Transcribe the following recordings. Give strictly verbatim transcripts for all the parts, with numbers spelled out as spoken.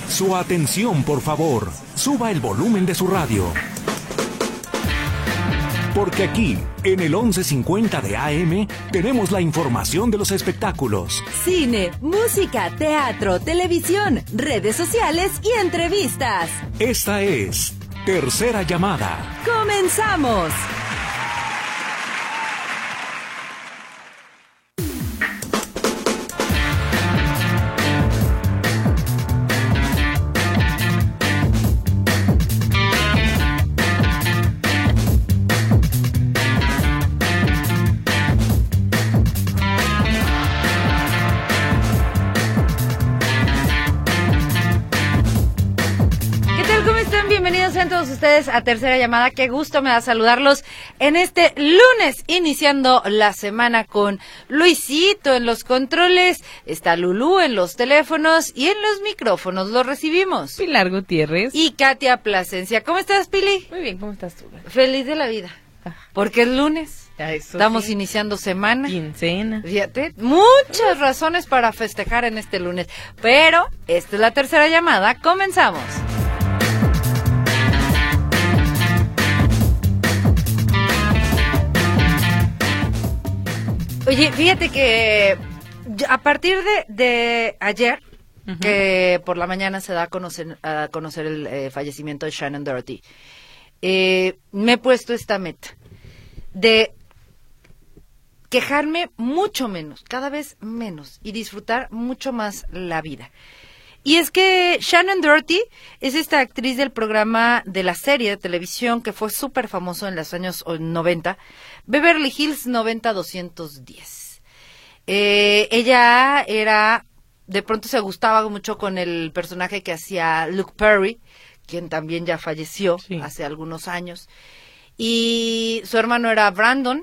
Su atención, por favor. Suba el volumen de su radio. Porque aquí, en el once cincuenta de A M, tenemos la información de los espectáculos. Cine, música, teatro, televisión, redes sociales y entrevistas. Esta es Tercera Llamada. ¡Comenzamos! Sean todos ustedes a Tercera Llamada. Qué gusto me da saludarlos en este lunes, iniciando la semana con Luisito en los controles, está Lulú en los teléfonos y en los micrófonos los recibimos Pilar Gutiérrez y Katia Plasencia. ¿Cómo estás, Pili? Muy bien, ¿cómo estás tú? Feliz de la vida, porque es lunes. Eso Estamos sí. Iniciando semana. Quincena. Fíjate, muchas razones para festejar en este lunes, pero esta es la Tercera Llamada. Comenzamos. Oye, fíjate que a partir de, de ayer, uh-huh. que por la mañana se da a conocer, a conocer el eh, fallecimiento de Shannen Doherty, eh, me he puesto esta meta de quejarme mucho menos, cada vez menos, y disfrutar mucho más la vida. Y es que Shannen Doherty es esta actriz del programa de la serie de televisión que fue súper famoso en los años noventa, Beverly Hills noventa doscientos diez. Eh, ella era, de pronto se gustaba mucho con el personaje que hacía Luke Perry, quien también ya falleció sí. hace algunos años. Y su hermano era Brandon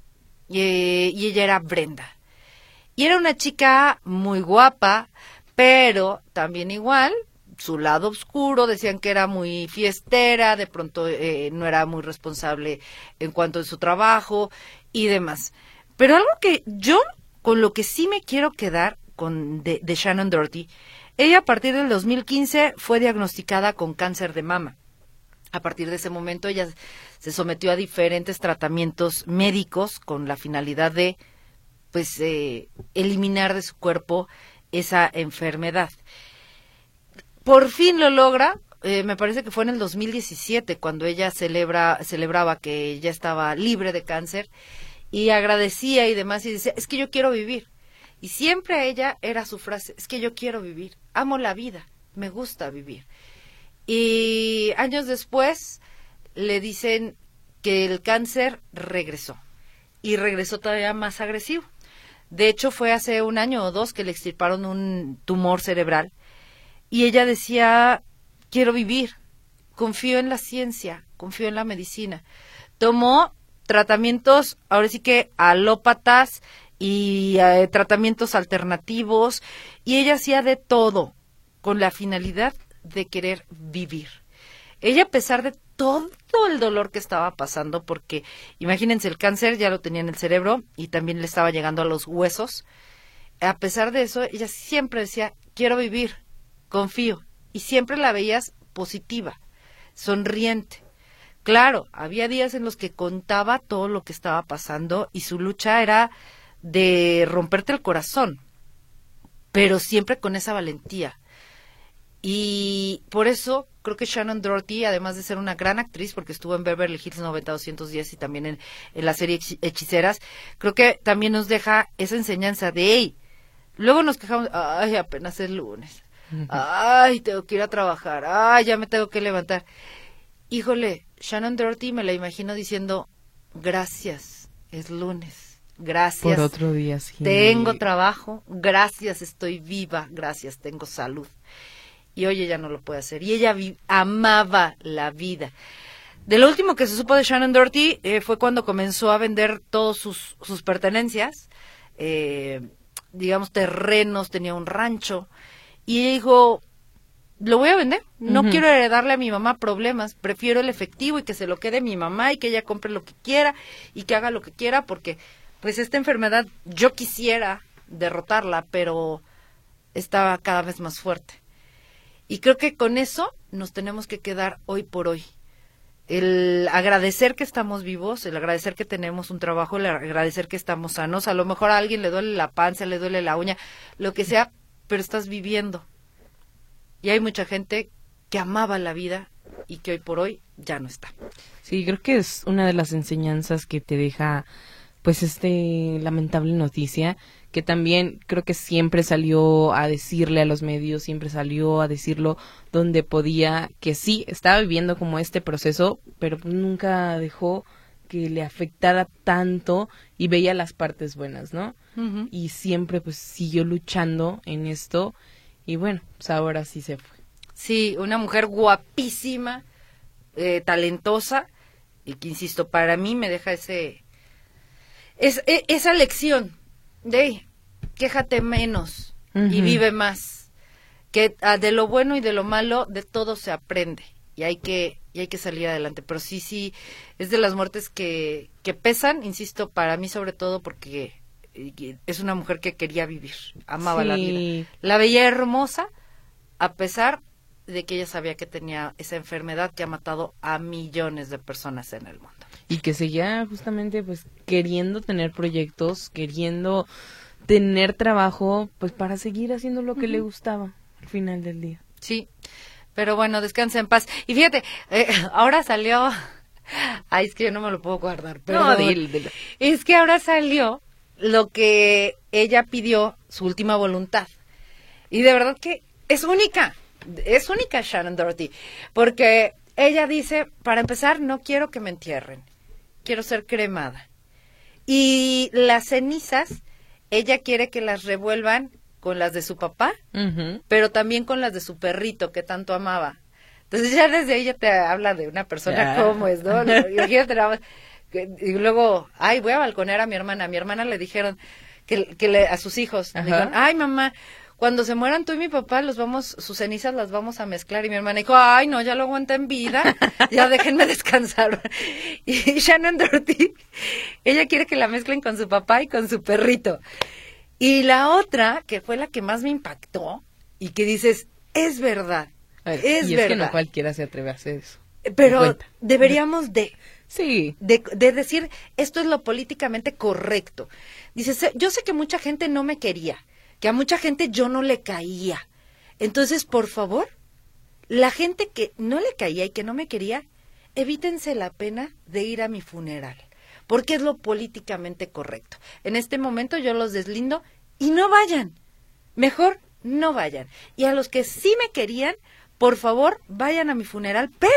y, y ella era Brenda. Y era una chica muy guapa, pero también igual, su lado oscuro, decían que era muy fiestera, de pronto eh, no era muy responsable en cuanto a su trabajo y demás. Pero algo que yo, con lo que sí me quiero quedar con de, de Shannen Doherty, ella a partir del dos mil quince fue diagnosticada con cáncer de mama. A partir de ese momento ella se sometió a diferentes tratamientos médicos con la finalidad de, pues, eh, eliminar de su cuerpo esa enfermedad. Por fin lo logra, eh, me parece que fue en el dos mil diecisiete cuando ella celebra, celebraba que ya estaba libre de cáncer y agradecía y demás y decía, es que yo quiero vivir. Y siempre a ella era su frase, es que yo quiero vivir, amo la vida, me gusta vivir. Y años después le dicen que el cáncer regresó y regresó todavía más agresivo. De hecho, fue hace un año o dos que le extirparon un tumor cerebral. Y ella decía, quiero vivir, confío en la ciencia, confío en la medicina. Tomó tratamientos, ahora sí que alópatas y eh, tratamientos alternativos. Y ella hacía de todo con la finalidad de querer vivir. Ella, a pesar de todo el dolor que estaba pasando, porque imagínense, el cáncer ya lo tenía en el cerebro y también le estaba llegando a los huesos, a pesar de eso, ella siempre decía, quiero vivir, confío, y siempre la veías positiva, sonriente. Claro, había días en los que contaba todo lo que estaba pasando y su lucha era de romperte el corazón, pero siempre con esa valentía. Y por eso creo que Shannen Doherty, además de ser una gran actriz, porque estuvo en Beverly Hills noventa doscientos diez y también en, en la serie Hechiceras, creo que también nos deja esa enseñanza de, hey, luego nos quejamos, ay, apenas es lunes, ay, tengo que ir a trabajar, ay, ya me tengo que levantar. Híjole, Shannen Doherty me la imagino diciendo, gracias, es lunes, gracias. Por otro día, sí. Tengo trabajo, gracias, estoy viva, gracias, tengo salud. Y hoy ella no lo puede hacer. Y ella vi- amaba la vida. De lo último que se supo de Shannen Doherty eh, fue cuando comenzó a vender todas sus, sus pertenencias, eh, digamos terrenos, tenía un rancho, y ella dijo, lo voy a vender, no uh-huh. quiero heredarle a mi mamá problemas, prefiero el efectivo y que se lo quede mi mamá y que ella compre lo que quiera y que haga lo que quiera, porque pues esta enfermedad yo quisiera derrotarla, pero está cada vez más fuerte. Y creo que con eso nos tenemos que quedar hoy por hoy. El agradecer que estamos vivos, el agradecer que tenemos un trabajo, el agradecer que estamos sanos. A lo mejor a alguien le duele la panza, le duele la uña, lo que sea, pero estás viviendo. Y hay mucha gente que amaba la vida y que hoy por hoy ya no está. Sí, creo que es una de las enseñanzas que te deja, pues, este lamentable noticia, que también creo que siempre salió a decirle a los medios, siempre salió a decirlo donde podía, que sí, estaba viviendo como este proceso, pero nunca dejó que le afectara tanto y veía las partes buenas, ¿no? Uh-huh. Y siempre, pues, siguió luchando en esto y bueno, pues ahora sí se fue. Sí, una mujer guapísima, eh, talentosa, y que, insisto, para mí me deja ese, es, e, esa lección de quéjate menos uh-huh. y vive más, que ah, de lo bueno y de lo malo, de todo se aprende, y hay que, y hay que salir adelante, pero sí, sí, es de las muertes que, que pesan, insisto, para mí sobre todo porque es una mujer que quería vivir, amaba sí. la vida, la veía hermosa, a pesar de que ella sabía que tenía esa enfermedad que ha matado a millones de personas en el mundo. Y que seguía justamente pues queriendo tener proyectos, queriendo tener trabajo, pues para seguir haciendo lo que uh-huh. le gustaba al final del día. Sí, pero bueno, descansa en paz. Y fíjate, eh, ahora salió, ay, es que yo no me lo puedo guardar, pero no, dile, dile. Es que ahora salió lo que ella pidió, su última voluntad. Y de verdad que es única. Es única Shannen Doherty, porque ella dice, para empezar, no quiero que me entierren, quiero ser cremada. Y las cenizas, ella quiere que las revuelvan con las de su papá, uh-huh. pero también con las de su perrito que tanto amaba. Entonces ya desde ahí ya te habla de una persona yeah. como es, ¿no? Imagínate, y luego, ay, voy a balconear a mi hermana. A mi hermana le dijeron que, que le, a sus hijos, uh-huh. dijeron, ay, mamá, cuando se mueran tú y mi papá, los vamos, sus cenizas las vamos a mezclar. Y mi hermana dijo, ay, no, ya lo aguanta en vida, ya déjenme descansar. Y Shannen Doherty, ella quiere que la mezclen con su papá y con su perrito. Y la otra, que fue la que más me impactó, y que dices, es verdad, ver, es y verdad. es que no cualquiera se atreve a hacer eso. Pero deberíamos de... Sí. De, de decir, esto es lo políticamente correcto. Dices, yo sé que mucha gente no me quería, que a mucha gente yo no le caía. Entonces, por favor, la gente que no le caía y que no me quería, evítense la pena de ir a mi funeral, porque es lo políticamente correcto. En este momento yo los deslindo y no vayan. Mejor no vayan. Y a los que sí me querían, por favor, vayan a mi funeral, pero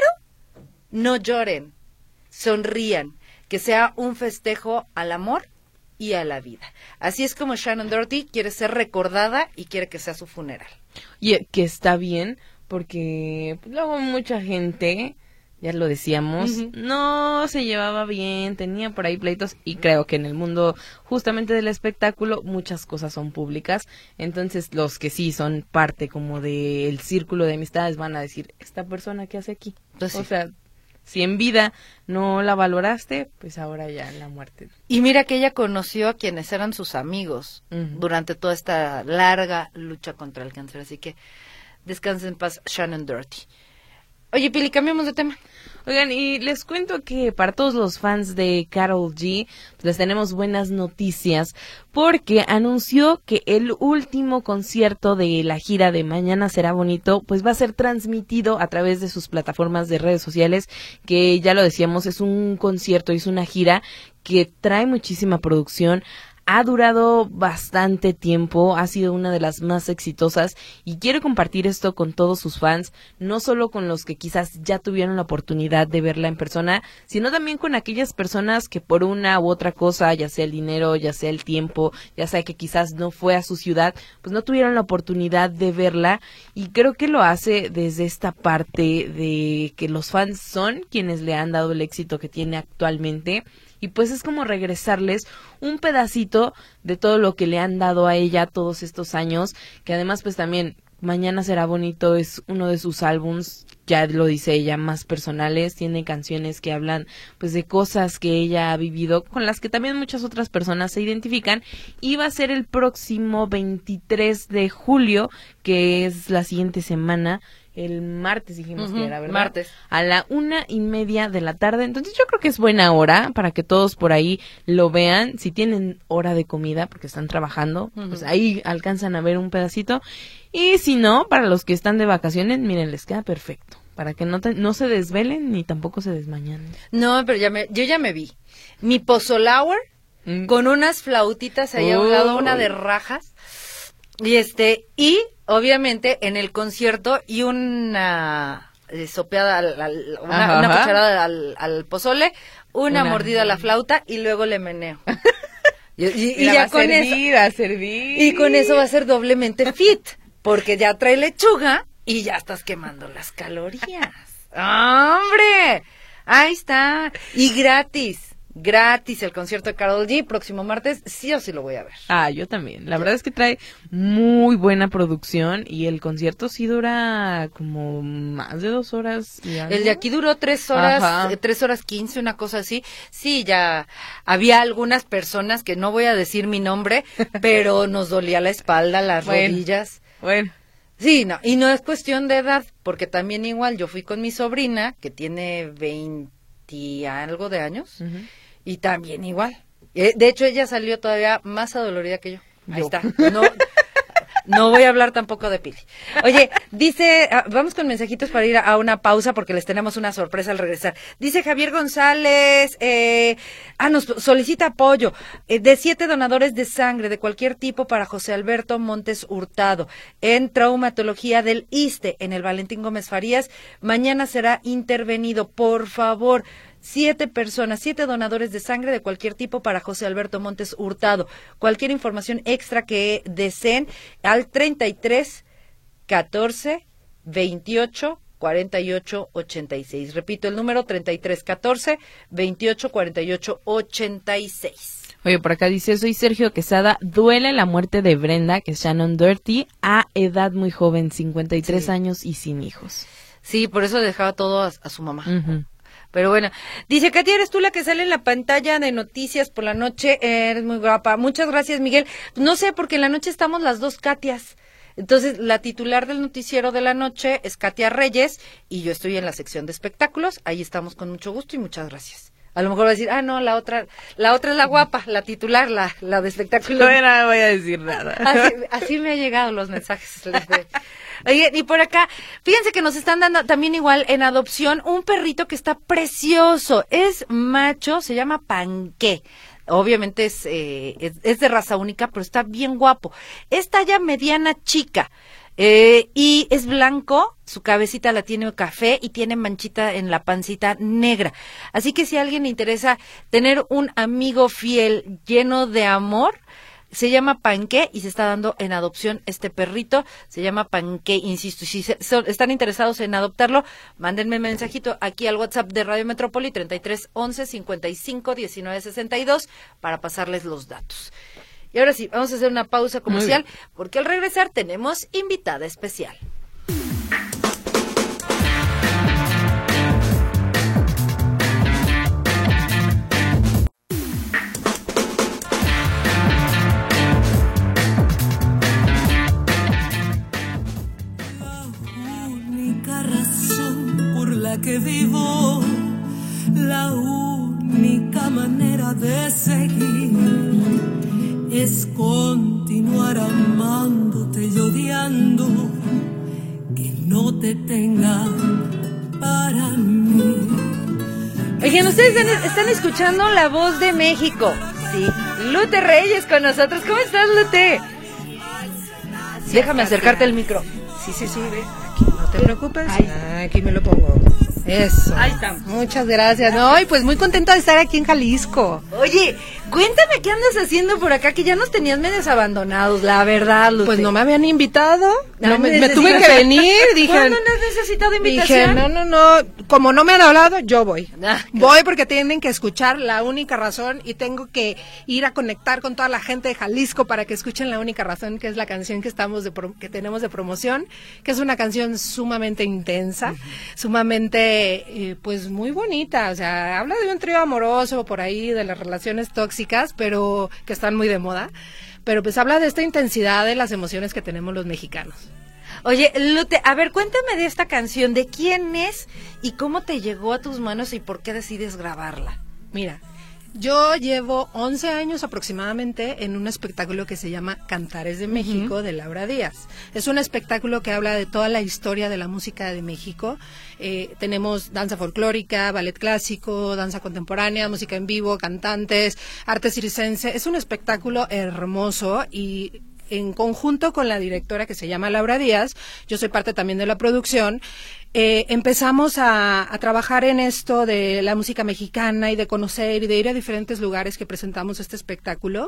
no lloren, sonrían, que sea un festejo al amor y a la vida. Así es como Shannen Doherty quiere ser recordada y quiere que sea su funeral. Y que está bien, porque luego mucha gente, ya lo decíamos, uh-huh. no se llevaba bien, tenía por ahí pleitos, y creo que en el mundo justamente del espectáculo muchas cosas son públicas, entonces los que sí son parte como del círculo de amistades van a decir, ¿esta persona qué hace aquí? Entonces, o sea, si en vida no la valoraste, pues ahora ya en la muerte. Y mira que ella conoció a quienes eran sus amigos uh-huh. durante toda esta larga lucha contra el cáncer. Así que descansen en paz, Shannen Doherty. Oye, Pili, cambiamos de tema. Oigan, y les cuento que para todos los fans de Karol G, pues les tenemos buenas noticias, porque anunció que el último concierto de la gira de Mañana Será Bonito, pues va a ser transmitido a través de sus plataformas de redes sociales, que ya lo decíamos, es un concierto, es una gira que trae muchísima producción. Ha durado bastante tiempo, ha sido una de las más exitosas y quiero compartir esto con todos sus fans, no solo con los que quizás ya tuvieron la oportunidad de verla en persona, sino también con aquellas personas que por una u otra cosa, ya sea el dinero, ya sea el tiempo, ya sea que quizás no fue a su ciudad, pues no tuvieron la oportunidad de verla, y creo que lo hace desde esta parte de que los fans son quienes le han dado el éxito que tiene actualmente. Y pues es como regresarles un pedacito de todo lo que le han dado a ella todos estos años, que además pues también Mañana Será Bonito es uno de sus álbums ya lo dice ella, más personales, tiene canciones que hablan pues de cosas que ella ha vivido, con las que también muchas otras personas se identifican, y va a ser el próximo veintitrés de julio, que es la siguiente semana, el martes dijimos uh-huh, que era, ¿verdad? Martes. A la una y media de la tarde. Entonces yo creo que es buena hora para que todos por ahí lo vean. Si tienen hora de comida porque están trabajando, uh-huh. pues ahí alcanzan a ver un pedacito. Y si no, para los que están de vacaciones, miren, les queda perfecto. Para que no, te, no se desvelen ni tampoco se desmañan. No, pero ya me, yo ya me vi. Mi pozolauer mm. con unas flautitas ahí oh. a un lado, una de rajas. Y este, y obviamente en el concierto y una eh, sopeada, al, al, una, ajá, una cucharada al, al pozole, una, una mordida a la flauta y luego le meneo. y, y, y ya con servir, eso, a servir. Y con eso va a ser doblemente fit, porque ya trae lechuga y ya estás quemando las calorías. ¡Hombre! Ahí está. Y gratis. Gratis el concierto de Karol G, próximo martes, sí o sí lo voy a ver. Ah, yo también. La verdad es que trae muy buena producción y el concierto sí dura como más de dos horas. Y el de aquí duró tres horas, eh, tres horas quince, una cosa así. Sí, ya había algunas personas que no voy a decir mi nombre, pero nos dolía la espalda, las bueno, rodillas. Bueno. Sí, no, y no es cuestión de edad, porque también igual yo fui con mi sobrina, que tiene veinte y algo de años, uh-huh. y también igual. Eh, de hecho, ella salió todavía más adolorida que yo. Ahí yo. Está. No, no voy a hablar tampoco de Pili. Oye, dice, ah, vamos con mensajitos para ir a, a una pausa porque les tenemos una sorpresa al regresar. Dice Javier González, eh, ah, nos solicita apoyo eh, de siete donadores de sangre de cualquier tipo para José Alberto Montes Hurtado en traumatología del ISSSTE en el Valentín Gómez Farías. Mañana será intervenido, por favor. Siete personas, siete donadores de sangre de cualquier tipo para José Alberto Montes Hurtado. Cualquier información extra que deseen al treinta y tres, catorce, veintiocho, cuarenta y ocho, ochenta y seis. Repito el número, treinta y tres, catorce, veintiocho, cuarenta y ocho, ochenta y seis. Oye, por acá dice, soy Sergio Quesada, duele la muerte de Brenda, que es Shannon Doherty, a edad muy joven, cincuenta y tres sí. años y sin hijos. Sí, por eso dejaba todo a, a su mamá. Uh-huh. Pero bueno, dice, Katia, ¿eres tú la que sale en la pantalla de noticias por la noche? Eres muy guapa. Muchas gracias, Miguel. No sé, porque en la noche estamos las dos Katias. Entonces, la titular del noticiero de la noche es Katia Reyes y yo estoy en la sección de espectáculos. Ahí estamos con mucho gusto y muchas gracias. A lo mejor va a decir, ah, no, la otra la otra es la guapa, la titular, la, la de espectáculos. No, no voy a decir nada. Así, así me han llegado los mensajes. Oye, y por acá, fíjense que nos están dando también igual en adopción un perrito que está precioso. Es macho, se llama Panqué. Obviamente es, eh, es, es de raza única, pero está bien guapo. Es talla mediana chica. Eh, y es blanco, su cabecita la tiene café y tiene manchita en la pancita negra. Así que si a alguien le interesa tener un amigo fiel lleno de amor, se llama Panqué y se está dando en adopción este perrito. Se llama Panqué, insisto. Y si se, so, están interesados en adoptarlo, mándenme un mensajito aquí al WhatsApp de Radio Metrópoli treinta y tres, once, cincuenta y cinco, diecinueve, sesenta y dos para pasarles los datos. Y ahora sí, vamos a hacer una pausa comercial porque al regresar tenemos invitada especial. La única razón por la que vivo, la única manera de seguir es continuar amándote y odiando que no te tenga para mí. Oigan, ustedes están, están escuchando La Voz de México. Sí, Lute Reyes con nosotros. ¿Cómo estás, Lute? Sí, déjame acercarte el micro. Sí, sí, sí, ve. Aquí, no te preocupes. Ah, aquí me lo pongo. Eso. Ahí estamos. Muchas gracias. No, y pues muy contenta de estar aquí en Jalisco. Oye, Cuéntame qué andas haciendo por acá, que ya nos tenías medios abandonados, la verdad, Lute. Pues no me habían invitado, No, no, me, me me tuve que necesitas- venir, dije... ¿Cuándo no has necesitado Dije, invitación? no, no, no, como no me han hablado, yo voy. Ah, Voy porque tienen que escuchar La Única Razón y tengo que ir a conectar con toda la gente de Jalisco para que escuchen La Única Razón, que es la canción que estamos de pro- que tenemos de promoción, que es una canción sumamente intensa, uh-huh. sumamente, eh, pues muy bonita, o sea, habla de un trío amoroso por ahí, de las relaciones tóxicas, pero que están muy de moda, pero pues habla de esta intensidad de las emociones que tenemos los mexicanos. Oye, Lute, a ver, cuéntame de esta canción, de quién es y cómo te llegó a tus manos y por qué decides grabarla. Mira, yo llevo once años aproximadamente en un espectáculo que se llama Cantares de México, uh-huh. de Laura Díaz. Es un espectáculo que habla de toda la historia de la música de México. Eh, tenemos danza folclórica, ballet clásico, danza contemporánea, música en vivo, cantantes, arte circense. Es un espectáculo hermoso y en conjunto con la directora que se llama Laura Díaz, yo soy parte también de la producción, eh, empezamos a, a trabajar en esto de la música mexicana y de conocer y de ir a diferentes lugares que presentamos este espectáculo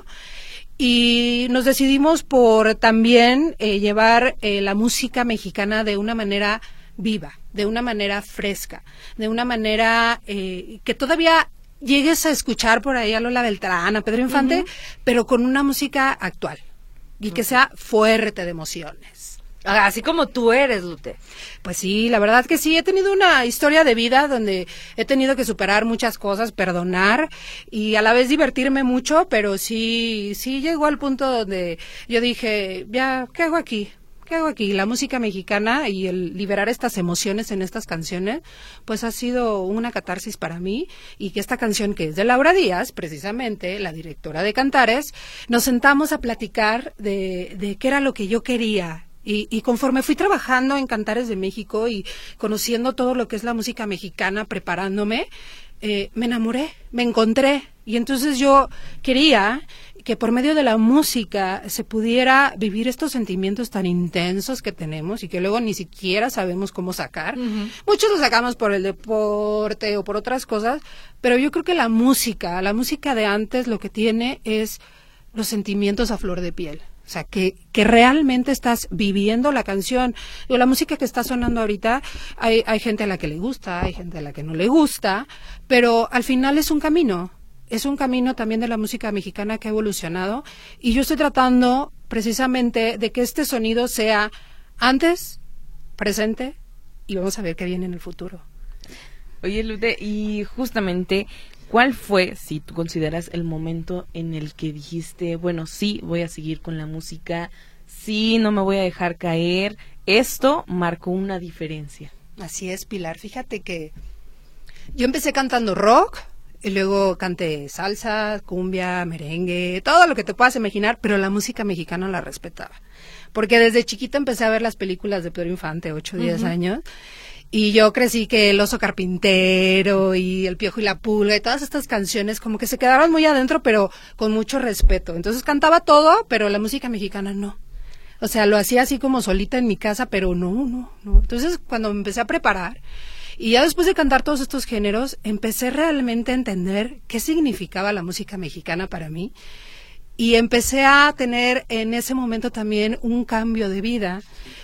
y nos decidimos por también eh, llevar eh, la música mexicana de una manera viva, de una manera fresca, de una manera eh, que todavía llegues a escuchar por ahí a Lola Beltrán, a Pedro Infante, uh-huh. pero con una música actual. Y que sea fuerte de emociones. Así como tú eres, Lute. Pues sí, la verdad que sí, he tenido una historia de vida donde he tenido que superar muchas cosas, perdonar y a la vez divertirme mucho, pero sí, sí llegó al punto donde yo dije, ya, ¿qué hago aquí? ¿Qué hago aquí? La música mexicana y el liberar estas emociones en estas canciones, pues ha sido una catarsis para mí y que esta canción que es de Laura Díaz, precisamente, la directora de Cantares, nos sentamos a platicar de, de qué era lo que yo quería. Y, y conforme fui trabajando en Cantares de México y conociendo todo lo que es la música mexicana, preparándome, eh, me enamoré, me encontré. Y entonces yo quería que por medio de la música se pudiera vivir estos sentimientos tan intensos que tenemos y que luego ni siquiera sabemos cómo sacar. Uh-huh. Muchos los sacamos por el deporte o por otras cosas, pero yo creo que la música, la música de antes lo que tiene es los sentimientos a flor de piel. O sea, que, que realmente estás viviendo la canción. O la música que está sonando ahorita, hay, hay gente a la que le gusta, hay gente a la que no le gusta, pero al final es un camino. Es un camino también de la música mexicana que ha evolucionado y yo estoy tratando precisamente de que este sonido sea antes, presente y vamos a ver qué viene en el futuro. Oye, Lute, y justamente, ¿cuál fue, si tú consideras, el momento en el que dijiste, bueno, sí, voy a seguir con la música, sí, no me voy a dejar caer? Esto marcó una diferencia. Así es, Pilar. Fíjate que yo empecé cantando rock, y luego canté salsa, cumbia, merengue, todo lo que te puedas imaginar, pero la música mexicana la respetaba. Porque desde chiquita empecé a ver las películas de Pedro Infante, ocho o diez uh-huh. años, y yo crecí que El Oso Carpintero y El Piojo y la Pulga y todas estas canciones como que se quedaron muy adentro, pero con mucho respeto. Entonces cantaba todo, pero la música mexicana no. O sea, lo hacía así como solita en mi casa, pero no, no, no. Entonces cuando me empecé a preparar, y ya después de cantar todos estos géneros, empecé realmente a entender qué significaba la música mexicana para mí. Y empecé a tener en ese momento también un cambio de vida,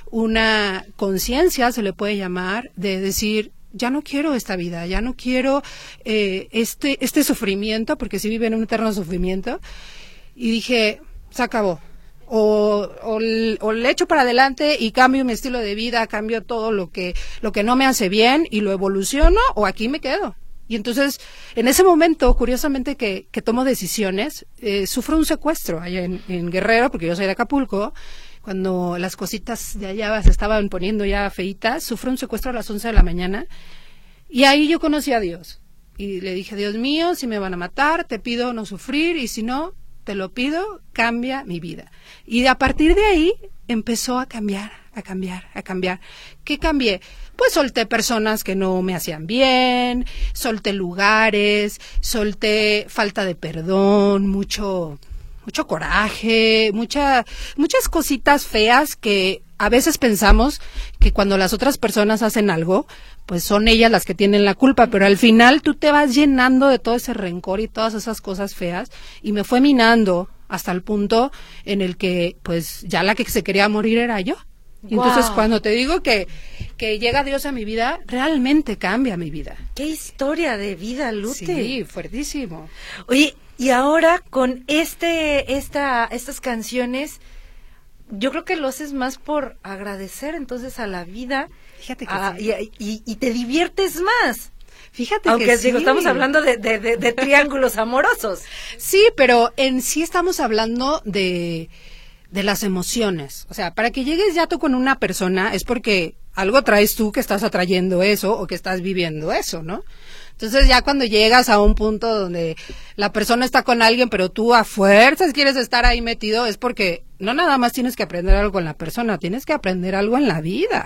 una conciencia, se le puede llamar, de decir, ya no quiero esta vida, ya no quiero eh, este, este sufrimiento, porque sí vive en un eterno sufrimiento. Y dije, se acabó. O, o, o le echo para adelante y cambio mi estilo de vida, cambio todo lo que lo que no me hace bien y lo evoluciono, o aquí me quedo. Y entonces, en ese momento, curiosamente que, que tomo decisiones, eh, sufro un secuestro allá en, en Guerrero, porque yo soy de Acapulco. Cuando las cositas de allá se estaban poniendo ya feitas, sufro un secuestro a las once de la mañana. Y ahí yo conocí a Dios. Y le dije, Dios mío, si me van a matar, te pido no sufrir, y si no, te lo pido, cambia mi vida. Y a partir de ahí empezó a cambiar, a cambiar, a cambiar. ¿Qué cambié? Pues solté personas que no me hacían bien, solté lugares, solté falta de perdón, mucho, mucho coraje, mucha, muchas cositas feas que a veces pensamos que cuando las otras personas hacen algo, pues son ellas las que tienen la culpa, pero al final tú te vas llenando de todo ese rencor y todas esas cosas feas, y me fue minando hasta el punto en el que pues ya la que se quería morir era yo. Y Wow. entonces cuando te digo que, que llega Dios a mi vida, realmente cambia mi vida. Qué historia de vida, Lute. Sí, fuertísimo. Oye, y ahora con este, esta, estas canciones, yo creo que lo haces más por agradecer entonces a la vida. Fíjate que a- sí. y, y, y te diviertes más. Fíjate Aunque que digo, sí. estamos hablando de, de, de, de triángulos amorosos. Sí, pero en sí estamos hablando de, de las emociones. O sea, para que llegues ya tú con una persona es porque algo traes tú que estás atrayendo eso o que estás viviendo eso, ¿no? Entonces ya cuando llegas a un punto donde la persona está con alguien, pero tú a fuerzas quieres estar ahí metido, es porque no nada más tienes que aprender algo con la persona, tienes que aprender algo en la vida.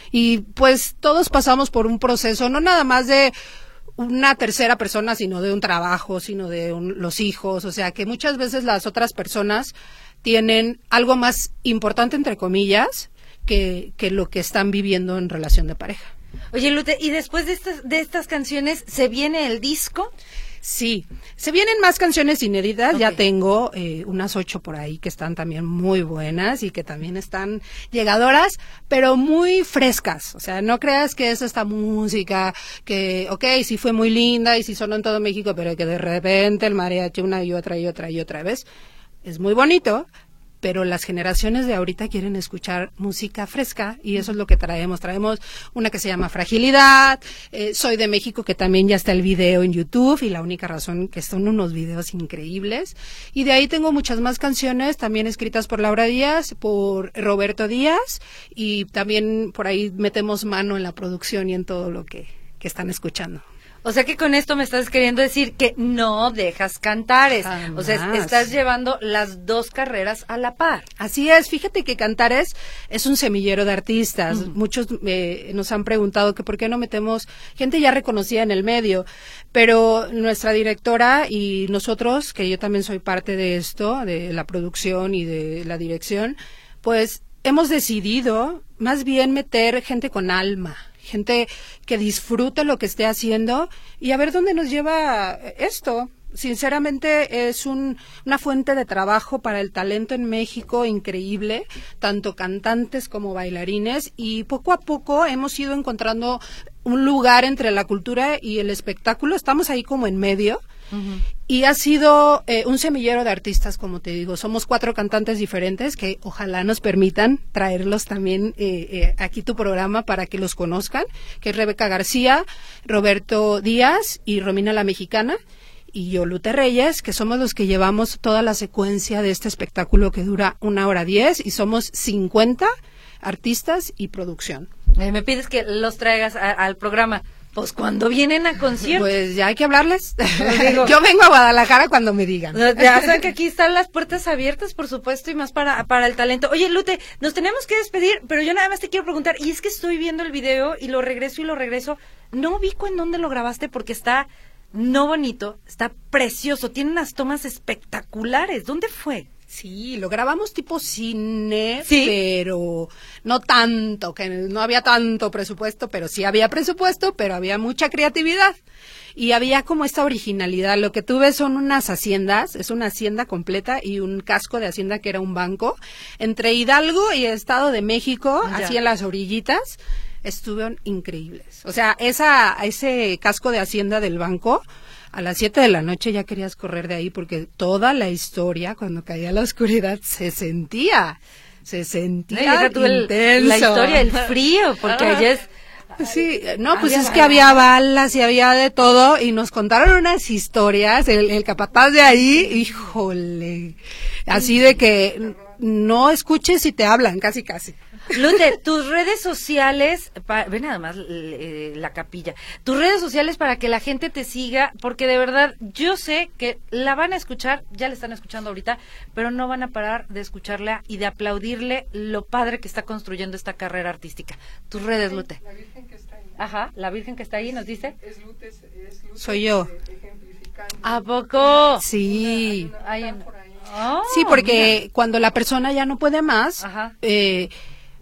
Y pues todos pasamos por un proceso, no nada más de una tercera persona, sino de un trabajo, sino de un, los hijos, o sea que muchas veces las otras personas tienen algo más importante, entre comillas, que, que lo que están viviendo en relación de pareja. Oye, Lute, y después de estas, de estas canciones, ¿se viene el disco? Sí, se vienen más canciones inéditas, Ok. ya tengo eh, unas ocho por ahí que están también muy buenas y que también están llegadoras, pero muy frescas, o sea, no creas que es esta música que, ok, sí fue muy linda y sí sonó en todo México, pero que de repente el mariachi una y otra y otra y otra vez, es muy bonito, pero las generaciones de ahorita quieren escuchar música fresca y eso es lo que traemos. Traemos una que se llama Fragilidad, eh, Soy de México, que también ya está el video en YouTube y la única razón que son unos videos increíbles. Y de ahí tengo muchas más canciones también escritas por Laura Díaz, por Roberto Díaz y también por ahí metemos mano en la producción y en todo lo que, que están escuchando. O sea que con esto me estás queriendo decir que no dejas Cantares. Jamás. O sea, es- estás llevando las dos carreras a la par. Así es, fíjate que Cantares es un semillero de artistas. Ujú. Muchos eh, nos han preguntado que por qué no metemos gente ya reconocida en el medio, pero nuestra directora y nosotros, que yo también soy parte de esto, de la producción y de la dirección, pues hemos decidido más bien meter gente con alma, gente que disfrute lo que esté haciendo y a ver dónde nos lleva esto. Sinceramente es un, una fuente de trabajo para el talento en México increíble, tanto cantantes como bailarines, y poco a poco hemos ido encontrando un lugar entre la cultura y el espectáculo, estamos ahí como en medio. Uh-huh. Y ha sido eh, un semillero de artistas, como te digo. Somos cuatro cantantes diferentes que ojalá nos permitan traerlos también eh, eh, aquí tu programa para que los conozcan, que es Rebeca García, Roberto Díaz y Romina la Mexicana, y yo, Lute Reyes, que somos los que llevamos toda la secuencia de este espectáculo que dura una hora diez y somos cincuenta artistas y producción. Eh, me pides que los traigas a- al programa. Pues cuando vienen a concierto. Pues ya hay que hablarles. digo. Yo vengo a Guadalajara cuando me digan. Ya saben que aquí están las puertas abiertas, por supuesto, y más para, para el talento. Oye, Lute, nos tenemos que despedir, pero yo nada más te quiero preguntar, y es que estoy viendo el video y lo regreso y lo regreso. No ubico en dónde lo grabaste porque está no bonito, está precioso, tiene unas tomas espectaculares. ¿Dónde fue? Sí, lo grabamos tipo cine, ¿Sí? pero no tanto, que no había tanto presupuesto, pero sí había presupuesto, pero había mucha creatividad. Y había como esta originalidad. Lo que tú ves son unas haciendas, es una hacienda completa y un casco de hacienda que era un banco, entre Hidalgo y Estado de México, Ya. así en las orillitas, estuvieron increíbles. O sea, esa, ese casco de hacienda del banco, a las siete de la noche ya querías correr de ahí porque toda la historia, cuando caía la oscuridad, se sentía, se No, y sentía deja tú el- intenso. la historia, el frío, porque Ah. allá es... Sí, no, pues Había es que había balas y había de todo y nos contaron unas historias, el, el capataz de ahí, híjole, así de que no escuches si te hablan, casi casi. Lute, tus redes sociales, pa- ve nada más eh, la capilla, tus redes sociales para que la gente te siga, porque de verdad yo sé que la van a escuchar, ya la están escuchando ahorita, pero no van a parar de escucharla y de aplaudirle lo padre que está construyendo esta carrera artística. Tus redes, Lute. La Virgen que está ahí. Ajá, la Virgen que está ahí nos dice. Es Lute, es Lute Soy yo. eh, ejemplificando. ¿A poco? Sí. Ahí en- Por ahí. Oh, Sí, porque mira. cuando la persona ya no puede más, Ajá. eh,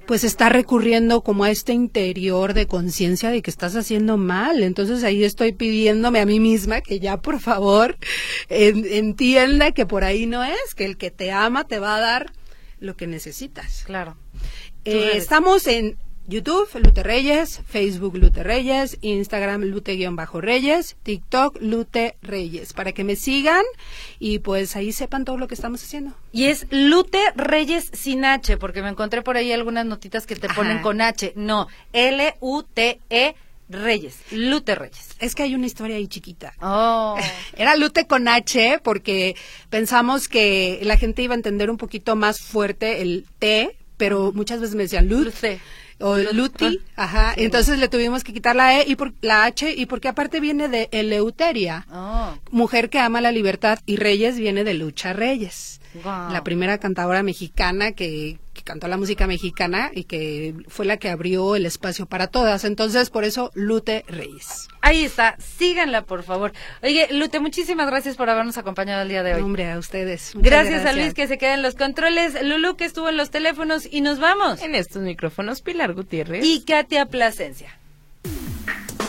pues está recurriendo como a este interior de conciencia de que estás haciendo mal. Entonces ahí estoy pidiéndome a mí misma que ya por favor en, entienda que por ahí no es, que el que te ama te va a dar lo que necesitas. Claro. Eh, estamos en YouTube, Lute Reyes, Facebook Lute Reyes, Instagram Lute-Reyes, TikTok Lute Reyes, para que me sigan y pues ahí sepan todo lo que estamos haciendo. Y es Lute Reyes sin H, porque me encontré por ahí algunas notitas que te Ajá. ponen con H. No, L U T E Reyes, Lute Reyes. Es que hay una historia ahí chiquita. Oh. Era Lute con H porque pensamos que la gente iba a entender un poquito más fuerte el T, pero muchas veces me decían Lut. Lute. O Luti, ajá, Sí. entonces le tuvimos que quitar la E y por, la H y porque aparte viene de Eleuteria, Oh. mujer que ama la libertad, y Reyes viene de Lucha Reyes, Wow. la primera cantadora mexicana que, que cantó la música mexicana y que fue la que abrió el espacio para todas, entonces por eso Lute Reyes. Ahí está, síganla por favor. Oye, Lute, muchísimas gracias por habernos acompañado el día de hoy. Hombre, a ustedes. Muchas Gracias, a Luis que se queda en los controles, Lulú que estuvo en los teléfonos y nos vamos. En estos micrófonos, Pilar Gutiérrez. Y Katia Plasencia.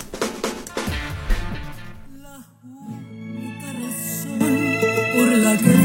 La única razón por la que